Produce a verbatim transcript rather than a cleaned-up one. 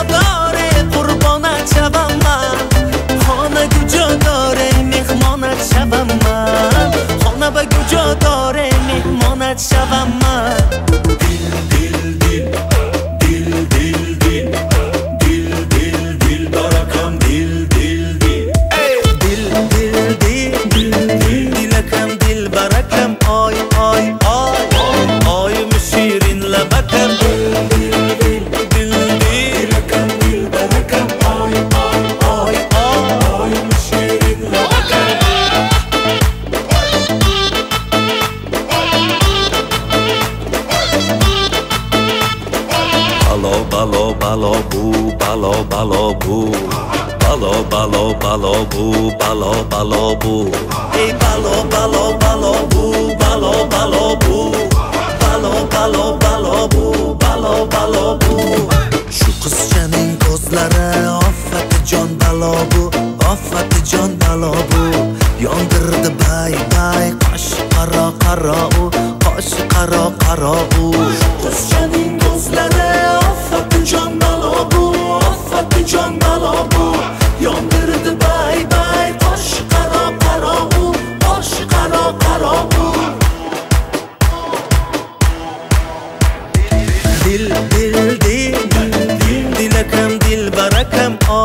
داره قربانت شوم من، خانه کجا داره مهمانت شوم من، خانه به کجا داره مهمانت شوم من. بالا بالا بو بالا بالا بو بالا بالا بالا بو بالا بالا بو ای بالا بالا بالا بو بالا بالا بو بالا بالا بالا بو بالا بالا بو. Shu qizchaning ko'zlari ofat jon balo bu, ofat jon balo bu, yondirdi bay bay qosh qaro qaro u, qosh qaro qaro u. Shu qizchaning ko'zlari ofat jon balo bu, ofat jon balo bu, yondirdi bay bay qosh qaro qaro u, qosh qaro qaro u. Dil dil dil dilakam dil barakam